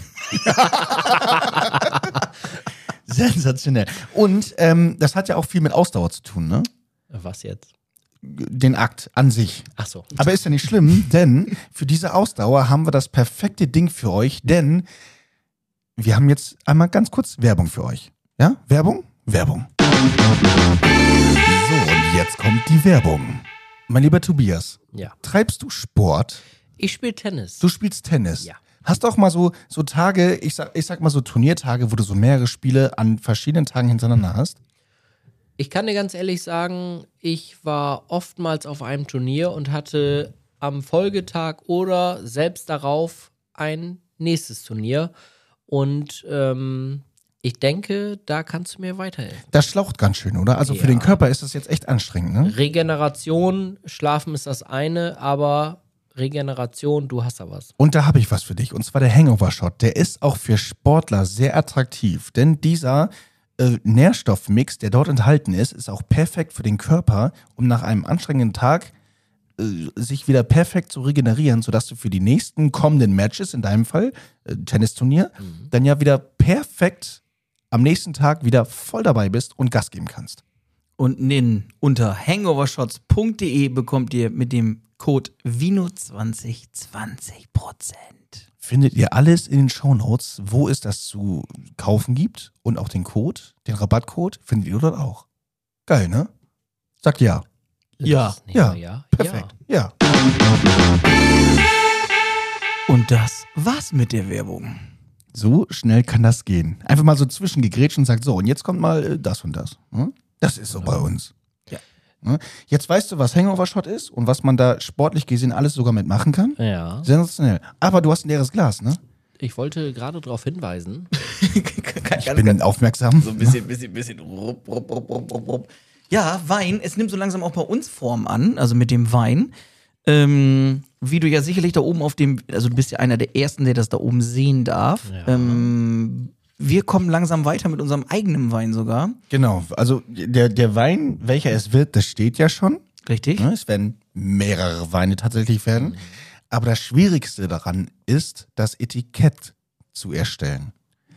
Sensationell. Und das hat ja auch viel mit Ausdauer zu tun, ne? Was jetzt? Den Akt an sich. Ach so. Aber ist ja nicht schlimm, denn für diese Ausdauer haben wir das perfekte Ding für euch, denn wir haben jetzt einmal ganz kurz Werbung für euch. Ja? Werbung? Werbung. So, und jetzt kommt die Werbung. Mein lieber Tobias, Ja. treibst du Sport? Ich spiele Tennis. Du spielst Tennis? Ja. Hast du auch mal so Tage, ich sag mal so Turniertage, wo du so mehrere Spiele an verschiedenen Tagen hintereinander hast? Ich kann dir ganz ehrlich sagen, ich war oftmals auf einem Turnier und hatte am Folgetag oder selbst darauf ein nächstes Turnier. Und ich denke, da kannst du mir weiterhelfen. Das schlaucht ganz schön, oder? Also für Ja. den Körper ist das jetzt echt anstrengend, ne? Regeneration, Schlafen ist das eine, aber Regeneration, du hast da was. Und da habe ich was für dich. Und zwar der Hangover-Shot. Der ist auch für Sportler sehr attraktiv. Denn dieser Nährstoffmix, der dort enthalten ist auch perfekt für den Körper, um nach einem anstrengenden Tag sich wieder perfekt zu regenerieren, sodass du für die nächsten kommenden Matches, in deinem Fall Tennisturnier, dann ja wieder perfekt am nächsten Tag wieder voll dabei bist und Gas geben kannst. Und unter hangovershots.de bekommt ihr mit dem Code VINO20 20%. Findet ihr alles in den Shownotes, wo es das zu kaufen gibt und auch den Code, den Rabattcode, findet ihr dort auch. Geil, ne? Sagt ja. Ja. Das ist nicht Ja. nur ja. Perfekt. Ja. Und das war's mit der Werbung. So schnell kann das gehen. Einfach mal so zwischengegrätscht und sagt, so, und jetzt kommt mal das und das. Hm? Das ist so bei uns. Ja. Hm? Jetzt weißt du, was Hangover-Shot ist und was man da sportlich gesehen alles sogar mitmachen kann. Ja. Sensationell. Aber du hast ein leeres Glas, ne? Ich wollte gerade darauf hinweisen. Ich bin aufmerksam. So ein bisschen rupp, rupp, rupp, rupp, rupp, rupp. Ja, Wein, es nimmt so langsam auch bei uns Form an, also mit dem Wein. Wie du ja sicherlich da oben auf dem, also du bist ja einer der Ersten, der das da oben sehen darf. Ja. Wir kommen langsam weiter mit unserem eigenen Wein sogar. Genau, also der Wein, welcher es wird, das steht ja schon. Richtig? Ne? Es werden mehrere Weine tatsächlich werden. Aber das Schwierigste daran ist, das Etikett zu erstellen.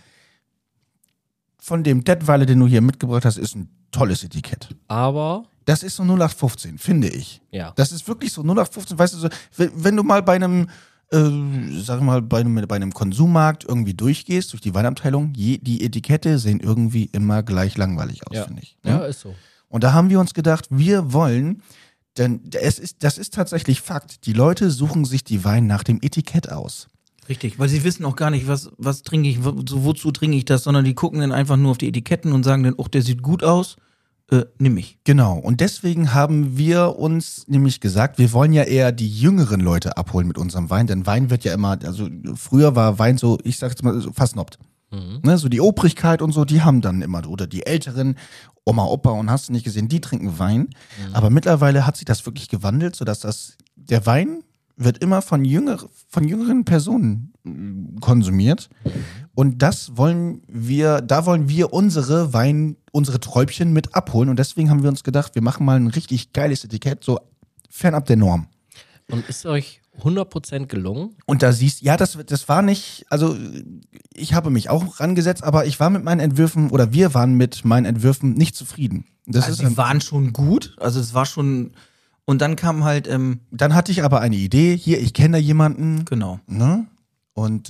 Von dem Detweiler, den du hier mitgebracht hast, ist ein tolles Etikett. Aber, Das ist so 0815, finde ich. ja. Das ist wirklich so 0815, weißt du, so, wenn du mal bei einem sag mal, bei einem Konsummarkt irgendwie durchgehst, durch die Weinabteilung, die Etikette sehen irgendwie immer gleich langweilig aus, finde ich. Ne? Ja, ist so. Und da haben wir uns gedacht, wir wollen, denn das ist tatsächlich Fakt, die Leute suchen sich die Weine nach dem Etikett aus. Richtig, weil sie wissen auch gar nicht, was trinke ich, wozu trinke ich das, sondern die gucken dann einfach nur auf die Etiketten und sagen dann, oh, der sieht gut aus, nimm ich. Genau, und deswegen haben wir uns nämlich gesagt, wir wollen ja eher die jüngeren Leute abholen mit unserem Wein, denn Wein wird ja immer, also früher war Wein so, ich sag jetzt mal, so versnobbt. Ne, so die Obrigkeit und so, die haben dann immer, oder die Älteren, Oma, Opa und hast du nicht gesehen, die trinken Wein. Aber mittlerweile hat sich das wirklich gewandelt, sodass der Wein wird immer von jüngeren Personen konsumiert. Und da wollen wir unsere Träubchen mit abholen. Und deswegen haben wir uns gedacht, wir machen mal ein richtig geiles Etikett, so fernab der Norm. Und ist euch 100% gelungen? Und da siehst, ja, das war nicht, also ich habe mich auch rangesetzt, aber ich war mit meinen Entwürfen, oder wir waren mit meinen Entwürfen nicht zufrieden. Die waren schon gut, also es war schon, und dann kam halt, dann hatte ich aber eine Idee, hier, ich kenne da jemanden, genau. ne? Und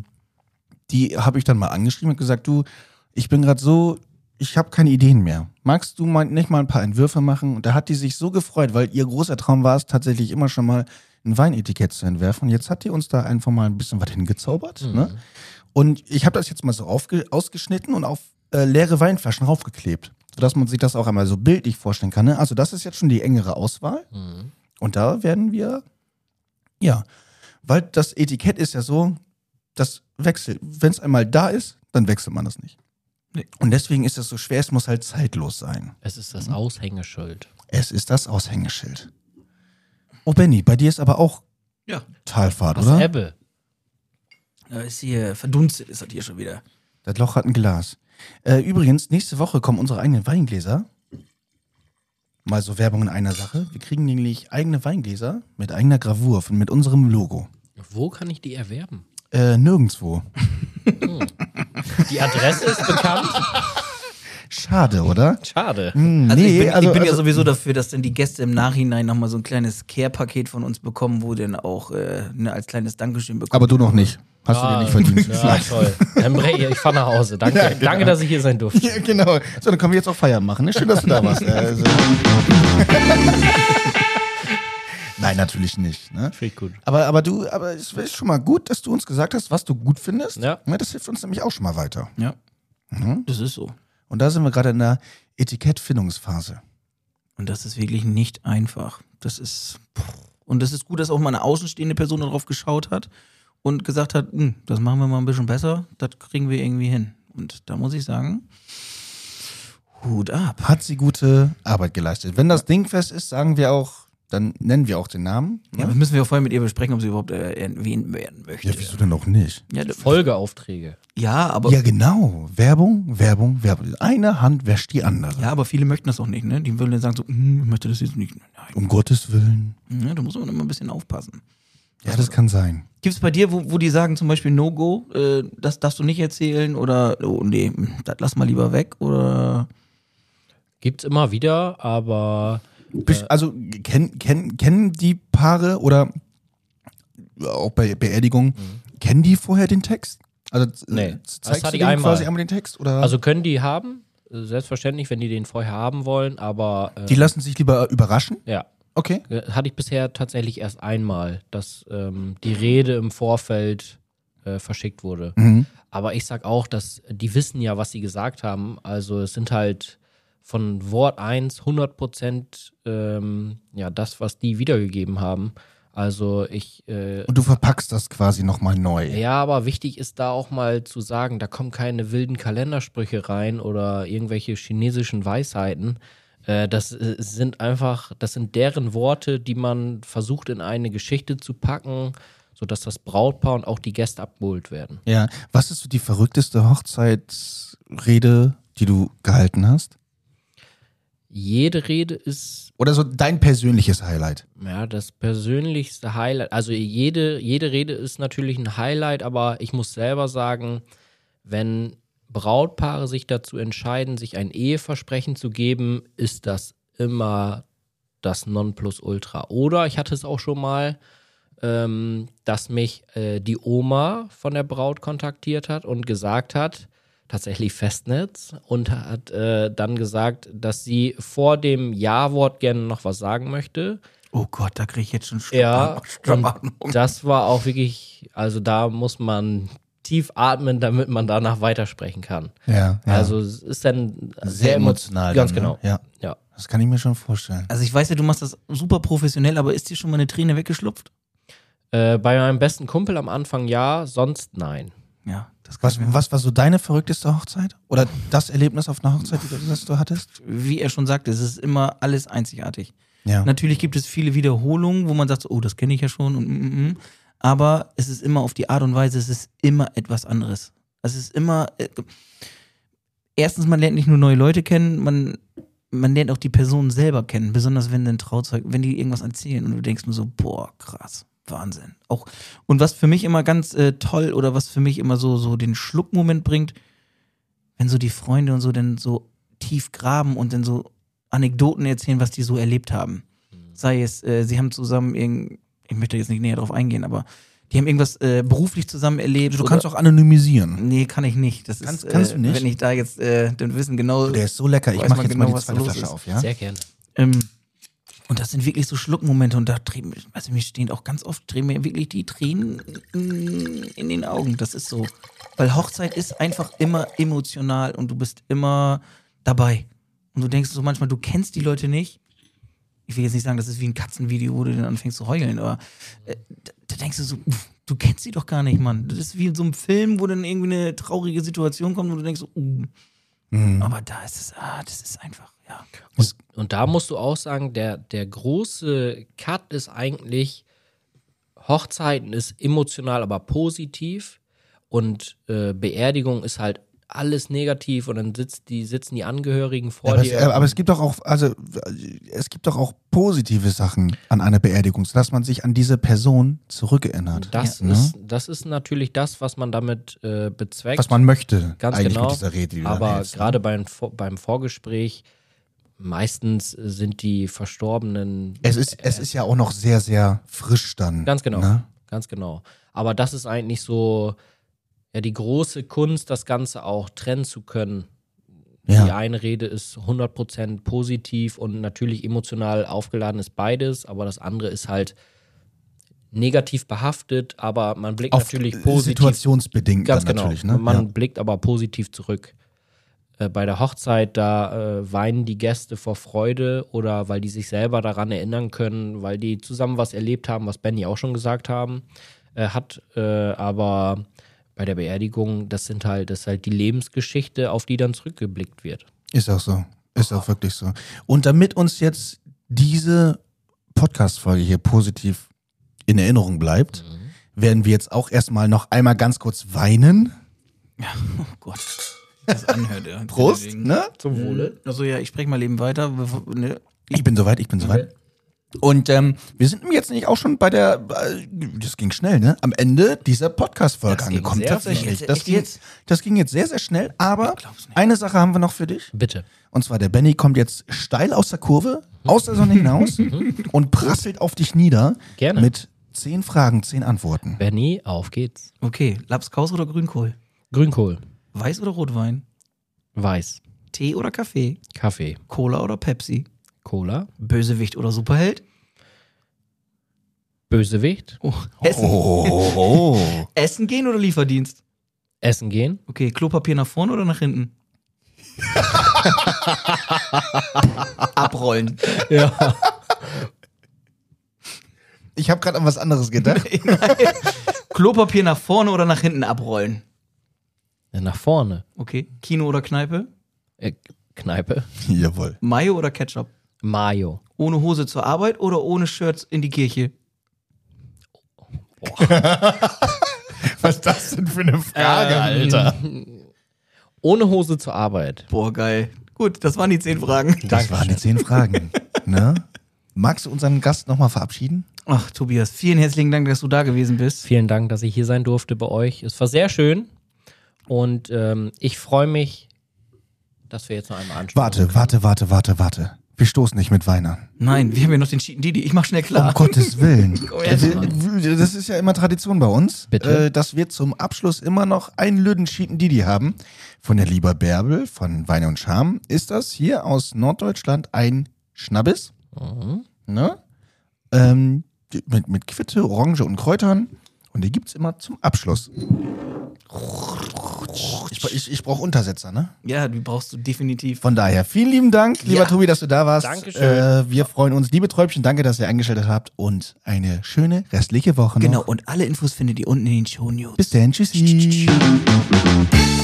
die habe ich dann mal angeschrieben und gesagt, du, ich bin gerade so, ich habe keine Ideen mehr. Magst du nicht mal ein paar Entwürfe machen? Und da hat die sich so gefreut, weil ihr großer Traum war es tatsächlich immer schon mal ein Weinetikett zu entwerfen. Und jetzt hat die uns da einfach mal ein bisschen was hingezaubert. Ne? Und ich habe das jetzt mal so ausgeschnitten und auf leere Weinflaschen raufgeklebt, sodass man sich das auch einmal so bildlich vorstellen kann. Ne? Also das ist jetzt schon die engere Auswahl. Und da werden wir, ja, weil das Etikett ist ja so, das wechselt. Wenn es einmal da ist, dann wechselt man das nicht. Nee. Und deswegen ist das so schwer, es muss halt zeitlos sein. Es ist das Aushängeschild. Es ist das Aushängeschild. Oh, Benny, bei dir ist aber auch Talfahrt, oder? Ebbe. Da ist hier verdunstet, ist das hier schon wieder. Das Loch hat ein Glas. Übrigens, nächste Woche kommen unsere eigenen Weingläser. Mal so Werbung in einer Sache. Wir kriegen nämlich eigene Weingläser mit eigener Gravur und mit unserem Logo. Wo kann ich die erwerben? Nirgendwo. Die Adresse ist bekannt. Schade, oder? Schade. Also ich bin ja sowieso dafür, dass dann die Gäste im Nachhinein nochmal so ein kleines Care-Paket von uns bekommen, wo dann auch als kleines Dankeschön bekommen. Aber du noch nicht. Hast du dir nicht verdient. Ja, toll. Dann ich fahr nach Hause. Danke. Ja, genau. Danke, dass ich hier sein durfte. Ja, genau. So, dann können wir jetzt auch Feiern machen. Ne? Schön, dass du da warst. Also. Nein, natürlich nicht. Ne? Finde ich gut. Aber es ist schon mal gut, dass du uns gesagt hast, was du gut findest. Ja. Das hilft uns nämlich auch schon mal weiter. Ja, das ist so. Und da sind wir gerade in der Etikettfindungsphase. Und das ist wirklich nicht einfach. Und das ist gut, dass auch mal eine außenstehende Person darauf geschaut hat und gesagt hat, das machen wir mal ein bisschen besser, das kriegen wir irgendwie hin. Und da muss ich sagen, Hut ab. Hat sie gute Arbeit geleistet. Wenn das dingfest ist, sagen wir auch, dann nennen wir auch den Namen. Ja, das müssen wir auch vorher mit ihr besprechen, ob sie überhaupt erwähnt werden möchte. Ja, wieso denn auch nicht? Ja, Folgeaufträge. Ja, aber. Ja, genau. Werbung. Eine Hand wäscht die andere. Ja, aber viele möchten das auch nicht, ne? Die würden dann sagen so, ich möchte das jetzt nicht. Nein. Um Gottes Willen. Ja, da muss man immer ein bisschen aufpassen. Ja, das kann sein. Gibt es bei dir, wo die sagen zum Beispiel No-Go, das darfst du nicht erzählen oder, oh nee, das lass mal lieber weg oder? Gibt's immer wieder, aber Also kennen die Paare oder auch bei Beerdigungen, kennen die vorher den Text? Also Nee, das zeigst hatte du ich denen einmal. quasi einmal den Text? Oder? also können die haben, selbstverständlich, wenn die den vorher haben wollen, aber Die lassen sich lieber überraschen? ja. Okay. Hatte ich bisher tatsächlich erst einmal, dass die Rede im Vorfeld verschickt wurde. Aber ich sag auch, dass die wissen ja, was sie gesagt haben. Also es sind halt von Wort 1 100% das, was die wiedergegeben haben. Also Und du verpackst das quasi nochmal neu. ja, aber wichtig ist da auch mal zu sagen, da kommen keine wilden Kalendersprüche rein oder irgendwelche chinesischen Weisheiten. Das sind deren Worte, die man versucht in eine Geschichte zu packen, sodass das Brautpaar und auch die Gäste abgeholt werden. Ja. Was ist so die verrückteste Hochzeitsrede, die du gehalten hast? Jede Rede ist Oder so dein persönliches Highlight? das persönlichste Highlight. Also jede Rede ist natürlich ein Highlight, aber ich muss selber sagen, wenn Brautpaare sich dazu entscheiden, sich ein Eheversprechen zu geben, ist das immer das Nonplusultra. Oder ich hatte es auch schon mal, dass mich die Oma von der Braut kontaktiert hat und gesagt hat, tatsächlich Festnetz, und hat dann gesagt, dass sie vor dem Ja-Wort gerne noch was sagen möchte. Oh Gott, da kriege ich jetzt schon Ja, Schnappatmung. und das war auch wirklich, also da muss man tief atmen, damit man danach weitersprechen kann. Ja. Also es ist dann sehr emotional. Ganz dann, ne? genau. Ja. Ja. Das kann ich mir schon vorstellen. Also ich weiß ja, du machst das super professionell, aber ist dir schon mal eine Träne weggeschlupft? Bei meinem besten Kumpel am Anfang ja, sonst nein. Ja, das kann ich mir Was war so deine verrückteste Hochzeit? Oder das Erlebnis auf einer Hochzeit, das du hattest? Wie er schon sagte, es ist immer alles einzigartig. Ja. Natürlich gibt es viele Wiederholungen, wo man sagt, so, oh, das kenne ich ja schon. Aber es ist immer auf die Art und Weise, es ist immer etwas anderes. Es ist immer, erstens, man lernt nicht nur neue Leute kennen, man lernt auch die Person selber kennen. Besonders wenn ein Trauzeug, wenn die irgendwas erzählen und du denkst nur so, boah, krass, Wahnsinn. Auch, und was für mich immer ganz toll oder was für mich immer so den Schluckmoment bringt, wenn so die Freunde und so dann so tief graben und dann so Anekdoten erzählen, was die so erlebt haben. Sei es, sie haben zusammen ich möchte jetzt nicht näher drauf eingehen, aber die haben irgendwas beruflich zusammen erlebt. Du kannst auch anonymisieren. Nee, kann ich nicht. Das Kannst ist, du nicht? Wenn ich da jetzt dann wissen genau. Der ist so lecker. Ich weiß mache man jetzt genau, mal die was da zweite los Flasche ist. auf, ja? Sehr gerne. Und das sind wirklich so Schluckmomente und da drehen, also mir stehen auch ganz oft, drehen mir wirklich die Tränen in den Augen. Das ist so. Weil Hochzeit ist einfach immer emotional und du bist immer dabei. Und du denkst so manchmal, du kennst die Leute nicht. Ich will jetzt nicht sagen, das ist wie ein Katzenvideo, wo du dann anfängst zu heulen, aber da denkst du so, du kennst sie doch gar nicht, Mann. Das ist wie in so einem Film, wo dann irgendwie eine traurige Situation kommt, wo du denkst so, aber da ist es, das ist einfach, ja. Und da musst du auch sagen, der große Cut ist eigentlich, Hochzeiten ist emotional, aber positiv, und Beerdigung ist halt alles negativ, und dann sitzen die Angehörigen vor Aber, dir. aber es gibt doch auch, es gibt doch auch positive Sachen an einer Beerdigung, dass man sich an diese Person zurückerinnert. Das ist natürlich das, was man damit bezweckt. Was man möchte, Ganz eigentlich genau. mit dieser Rede, die du dann Aber hältst, ne? gerade beim Vorgespräch, meistens sind die Verstorbenen. Es ist ja auch noch sehr, sehr frisch dann. Ganz genau. Ne? Ganz genau. Aber das ist eigentlich so, ja, die große Kunst, das Ganze auch trennen zu können. Ja. Die eine Rede ist 100% positiv und natürlich emotional aufgeladen ist beides, aber das andere ist halt negativ behaftet, aber man blickt Auf natürlich positiv. situationsbedingt Ganz dann genau. natürlich. Ne? Man blickt aber positiv zurück. Bei der Hochzeit, da weinen die Gäste vor Freude oder weil die sich selber daran erinnern können, weil die zusammen was erlebt haben, was Benny auch schon gesagt hat. Aber bei der Beerdigung, das ist halt die Lebensgeschichte, auf die dann zurückgeblickt wird. Ist auch so. Ist auch wirklich so. Und damit uns jetzt diese Podcast-Folge hier positiv in Erinnerung bleibt, werden wir jetzt auch erstmal noch einmal ganz kurz weinen. Ja, oh Gott. Das anhört, ja. Prost, Deswegen. ne? Zum Wohle. Also ja, ich spreche mal eben weiter. Ne? Ich bin soweit. Und wir sind jetzt nicht auch schon bei der, das ging schnell, ne? Am Ende dieser Podcast-Folge Das ging angekommen. sehr Tatsächlich. schnell. Das ging jetzt sehr, sehr schnell, aber Ich glaub's nicht. eine Sache haben wir noch für dich. Bitte. Und zwar, der Benny kommt jetzt steil aus der Kurve, aus der Sonne hinaus und prasselt auf dich nieder. Gerne. Mit 10 Fragen, 10 Antworten. Benny, auf geht's. Okay, Lapskaus oder Grünkohl? Grünkohl. Weiß oder Rotwein? Weiß. Tee oder Kaffee? Kaffee. Cola oder Pepsi? Cola. Bösewicht oder Superheld? Bösewicht. Oh, Essen. Oh. Essen gehen oder Lieferdienst? Essen gehen. Okay, Klopapier nach vorne oder nach hinten? Abrollen. Ja. Ich habe gerade an was anderes gedacht. Klopapier nach vorne oder nach hinten abrollen? Nach vorne. Okay. Kino oder Kneipe? Kneipe. Jawohl. Mayo oder Ketchup? Mayo. Ohne Hose zur Arbeit oder ohne Shirt in die Kirche? Was ist das denn für eine Frage, Alter? Ohne Hose zur Arbeit. Boah, geil. Gut, das waren die 10 Fragen. Das waren die 10 Fragen. Ne? Magst du unseren Gast nochmal verabschieden? Ach, Tobias, vielen herzlichen Dank, dass du da gewesen bist. Vielen Dank, dass ich hier sein durfte bei euch. Es war sehr schön. Und ich freue mich, dass wir jetzt noch einmal anschauen. Warte. Wir stoßen nicht mit Wein an. Nein, wir haben ja noch den Cheaten Didi. Ich mach schnell klar. Um Gottes Willen. Komm her, Das ist ja immer Tradition bei uns, Bitte? dass wir zum Abschluss immer noch einen Lüden Cheaten Didi haben. Von der Lieber Bärbel, von Weine und Charme, ist das hier aus Norddeutschland ein Schnabbis. Ne? Mit Quitte, Orange und Kräutern. Und die gibt's immer zum Abschluss. Ich brauche Untersetzer, ne? Ja, die brauchst du definitiv. Von daher, vielen lieben Dank, lieber Ja. Tobi, dass du da warst. Dankeschön. Wir freuen uns. Liebe Träubchen, danke, dass ihr eingeschaltet habt. Und eine schöne restliche Woche Genau, noch. und alle Infos findet ihr unten in den Shownotes. Bis dann, tschüssi.